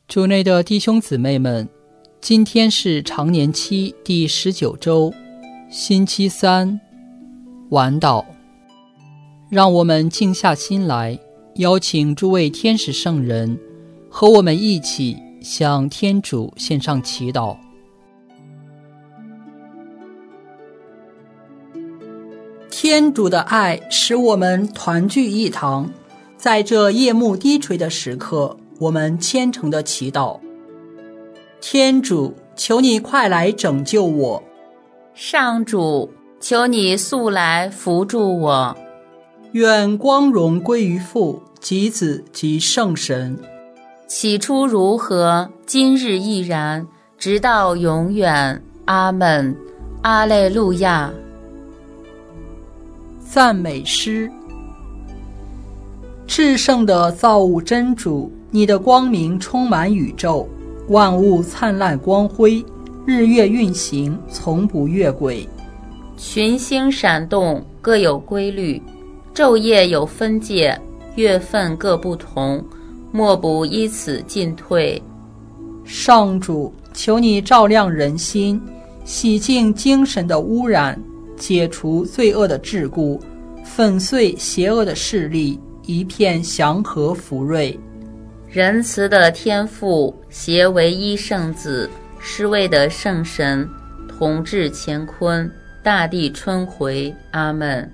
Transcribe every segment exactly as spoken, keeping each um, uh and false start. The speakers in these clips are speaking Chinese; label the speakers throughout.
Speaker 1: 主内的弟兄姊妹们，今天是常年期第十九周，星期三，晚祷。让我们静下心来，邀请诸位天使圣人和我们一起向天主献上祈祷。天主的爱使我们团聚一堂，在这夜幕低垂的时刻，我们虔诚的祈祷。天主，求你快来拯救我。
Speaker 2: 上主，求你速来扶助我。
Speaker 1: 愿光荣归于父及子及圣神。
Speaker 2: 起初如何，今日亦然，直到永远。阿们。阿肋路亚。
Speaker 1: 赞美诗。至圣的造物真主，你的光明充满宇宙，万物灿烂光辉，日月运行，从不越轨。
Speaker 2: 群星闪动，各有规律，昼夜有分界，月份各不同，莫不依此进退。
Speaker 1: 上主，求你照亮人心，洗净精神的污染，解除罪恶的桎梏，粉碎邪恶的势力，一片祥和福瑞。
Speaker 2: 仁慈的天父，携唯一圣子，是为的圣神，统治乾坤，大地春回。阿们。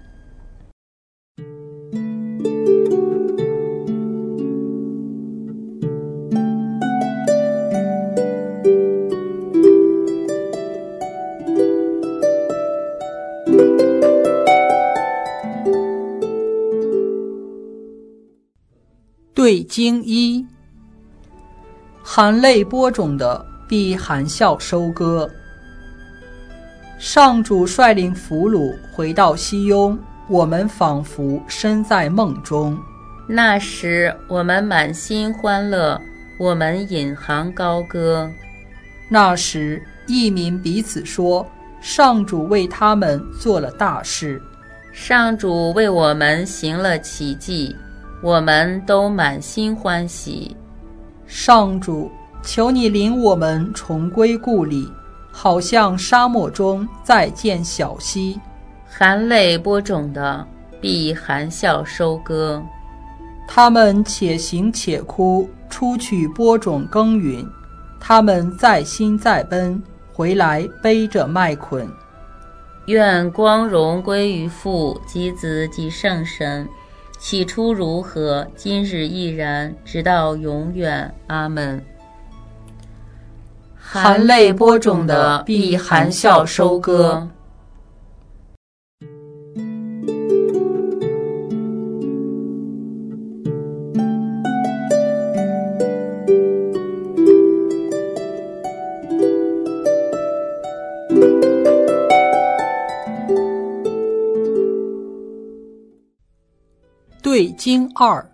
Speaker 1: 对经一，含泪播种的必含笑收割。上主率领俘虏回到西雍，我们仿佛身在梦中。
Speaker 2: 那时我们满心欢乐，我们引吭高歌。
Speaker 1: 那时异民彼此说，上主为他们做了大事，
Speaker 2: 上主为我们行了奇迹，我们都满心欢喜。
Speaker 1: 上主，求你领我们重归故里，好像沙漠中再见小溪。
Speaker 2: 含泪播种的必含笑收割。
Speaker 1: 他们且行且哭，出去播种耕耘，他们再辛再奔，回来背着麦捆。
Speaker 2: 愿光荣归于父及子及圣神，起初如何，今日亦然，直到永远。阿们。
Speaker 1: 含泪播种的必含笑收割。对经二。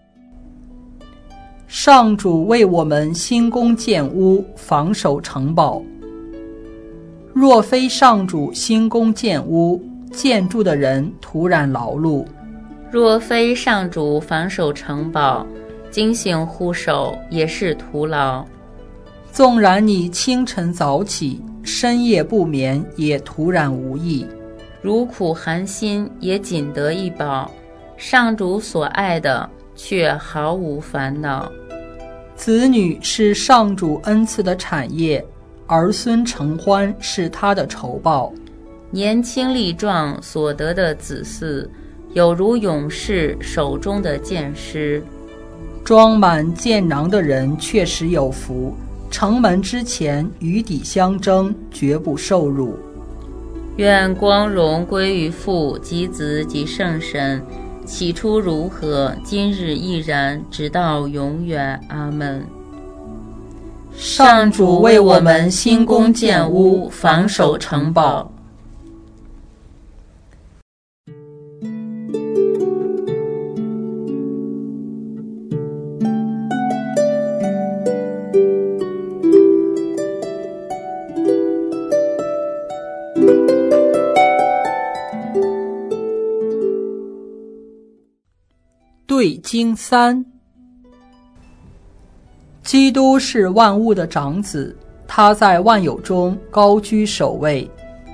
Speaker 1: 上主为我们兴工建屋，防守城堡。若非上主兴工建屋，建筑的人徒然劳碌；
Speaker 2: 若非上主防守城堡，警醒护守也是徒劳。
Speaker 1: 纵然你清晨早起，深夜不眠，也徒然无益。
Speaker 2: 如苦寒心，也仅得一饱。上主所爱的，却毫无烦恼。
Speaker 1: 子女是上主恩赐的产业，儿孙承欢是他的酬报。
Speaker 2: 年轻力壮所得的子嗣，有如勇士手中的箭矢。
Speaker 1: 装满箭囊的人确实有福，城门之前与敌相争，绝不受辱。
Speaker 2: 愿光荣归于父及子及圣神，起初如何，今日亦然，直到永远。阿们。
Speaker 1: 上主为我们兴工建屋，防守城堡。对经三。 基督是万物的长子，他在万有中高居首位。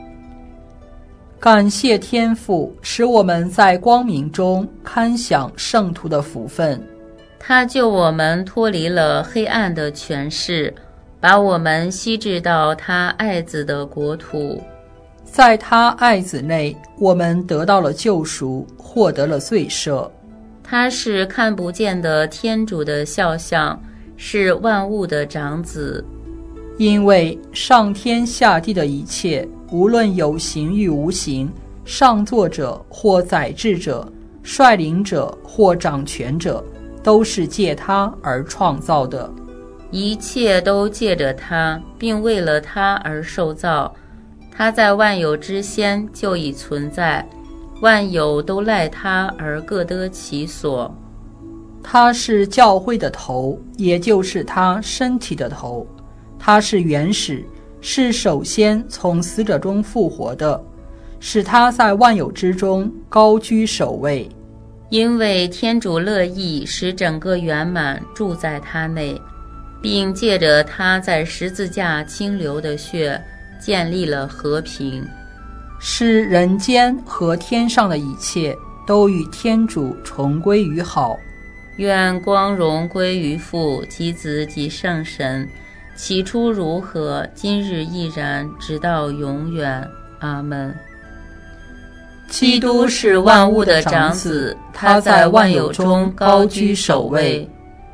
Speaker 1: 感谢天父，使我们在光明中堪享圣徒的福分。
Speaker 2: 他救我们脱离了黑暗的权势，把我们吸至到他爱子的国土。
Speaker 1: 在他爱子内，我们得到了救赎，获得了罪赦。
Speaker 2: 他是看不见的天主的肖像，是万物的长子。
Speaker 1: 因为上天下地的一切，无论有形与无形，上作者或宰制者，率领者或掌权者，都是借他而创造的。
Speaker 2: 一切都借着他，并为了他而受造。他在万有之先就已存在，万有都赖他而各得其所。
Speaker 1: 他是教会的头，也就是他身体的头。他是原始，是首先从死者中复活的，使他在万有之中高居首位。
Speaker 2: 因为天主乐意使整个圆满住在他内，并借着他在十字架清流的血建立了和平，
Speaker 1: 使人间和天上的一切都与天主重归于好。
Speaker 2: 愿光荣归于父及子及圣神，起初如何，今日亦然，直到永远。阿们。基督是万物的长子，他在万有中高居首位。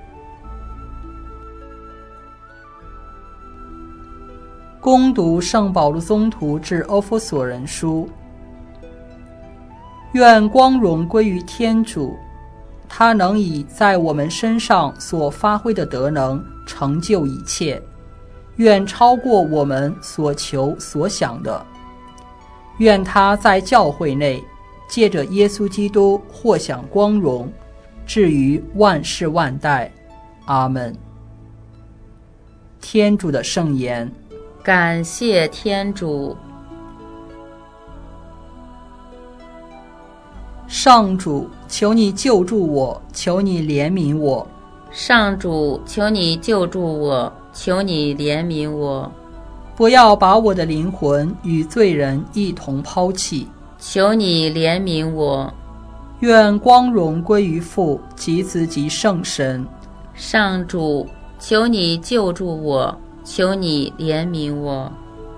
Speaker 1: 恭读圣保禄宗徒致欧弗所人书。愿光荣归于天主，他能以在我们身上所发挥的德能成就一切，愿超过我们所求所想的。愿他在教会内借着耶稣基督获享光荣，至于万世万代。阿们。天主的圣言。
Speaker 2: 感谢天主。
Speaker 1: 上主，求你救助我，求你怜悯我。
Speaker 2: 上主，求你救助我，求你怜悯我。
Speaker 1: 不要把我的灵魂与罪人一同抛弃。
Speaker 2: 求你怜悯我。
Speaker 1: 愿光荣归于父及子及圣神。
Speaker 2: 上主，求你救助我，求你怜悯我。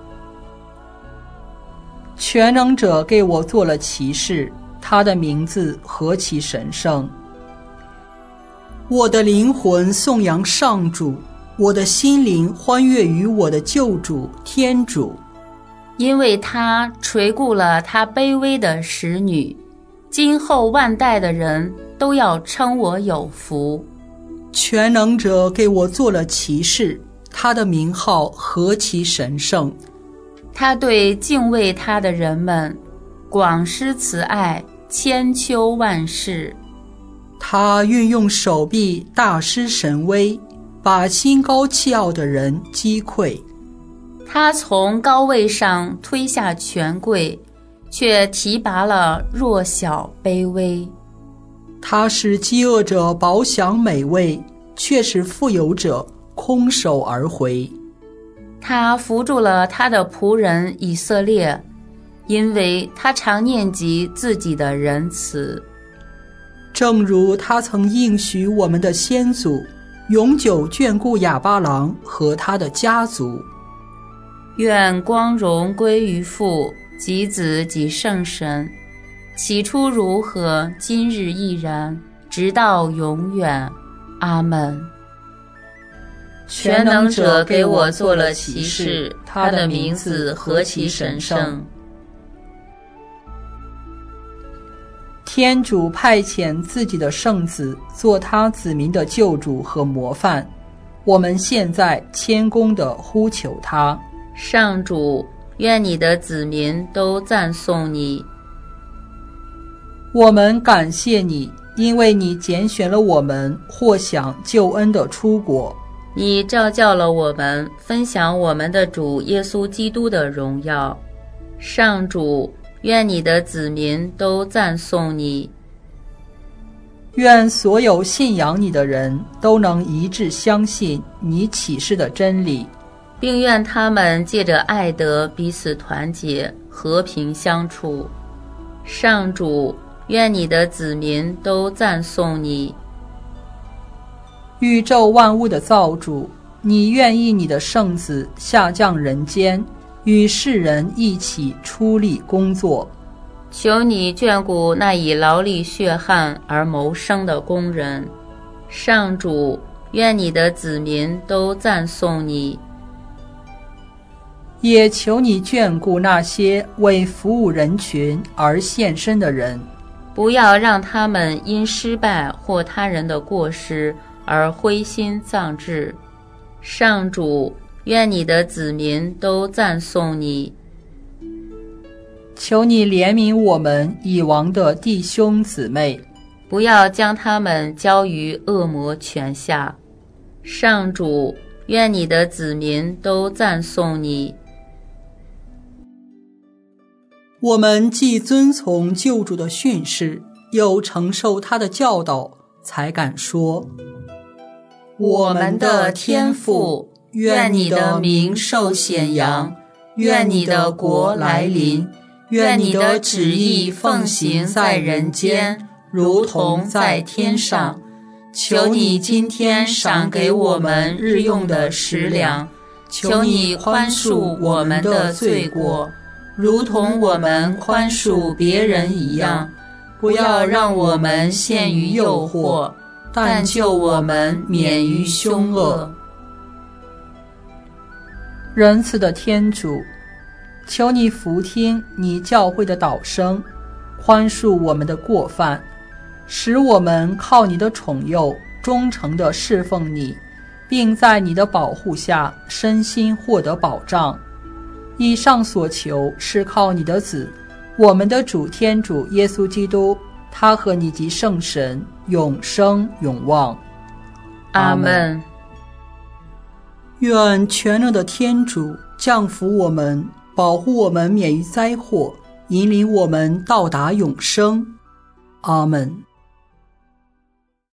Speaker 1: 全能者给我做了启示，他的名字何其神圣。我的灵魂颂扬上主，我的心灵欢悦于我的救主天主，
Speaker 2: 因为他垂顾了他卑微的使女，今后万代的人都要称我有福。
Speaker 1: 全能者给我做了启示，他的名号何其神圣。
Speaker 2: 他对敬畏他的人们广施慈爱，千秋万世。
Speaker 1: 他运用手臂大施神威，把心高气傲的人击溃。
Speaker 2: 他从高位上推下权贵，却提拔了弱小卑微。
Speaker 1: 他使饥饿者饱享美味，却使富有者空手而回。
Speaker 2: 他扶助了他的仆人以色列，因为他常念及自己的仁慈。
Speaker 1: 正如他曾应许我们的先祖，永久眷顾亚巴郎和他的家族。
Speaker 2: 愿光荣归于父及子及圣神，起初如何，今日亦然，直到永远。阿们。全能者给我做了启示，他的名字何其神圣。
Speaker 1: 天主派遣自己的圣子做他子民的救主和模范，我们现在谦恭地呼求他。
Speaker 2: 上主，愿你的子民都赞颂你。
Speaker 1: 我们感谢你，因为你拣选了我们获享救恩的出国。
Speaker 2: 你召叫了我们分享我们的主耶稣基督的荣耀。上主，愿你的子民都赞颂你。
Speaker 1: 愿所有信仰你的人都能一致相信你启示的真理，
Speaker 2: 并愿他们借着爱德彼此团结，和平相处。上主，愿你的子民都赞颂你。
Speaker 1: 宇宙万物的造主，你愿意你的圣子下降人间，与世人一起出力工作。
Speaker 2: 求你眷顾那以劳力血汗而谋生的工人。上主，愿你的子民都赞颂你。
Speaker 1: 也求你眷顾那些为服务人群而献身的人，
Speaker 2: 不要让他们因失败或他人的过失而灰心丧志。上主，愿你的子民都赞颂你。
Speaker 1: 求你怜悯我们已亡的弟兄姊妹，
Speaker 2: 不要将他们交于恶魔权下。上主，愿你的子民都赞颂你。
Speaker 1: 我们既遵从救主的训示，又承受他的教导，才敢说：
Speaker 2: 我们的天父，愿你的名受显扬，愿你的国来临，愿你的旨意奉行在人间，如同在天上。求你今天赏给我们日用的食粮，求你宽恕我们的罪过，如同我们宽恕别人一样。不要让我们陷于诱惑，但救我们免于凶恶。
Speaker 1: 仁慈的天主，求你俯听你教会的祷声，宽恕我们的过犯，使我们靠你的宠佑忠诚地侍奉你，并在你的保护下身心获得保障。以上所求是靠你的子，我们的主天主耶稣基督，他和你及圣神永生永望。
Speaker 2: 阿们。
Speaker 1: 愿全能的天主降福我们，保护我们免于灾祸，引领我们到达永生。阿们。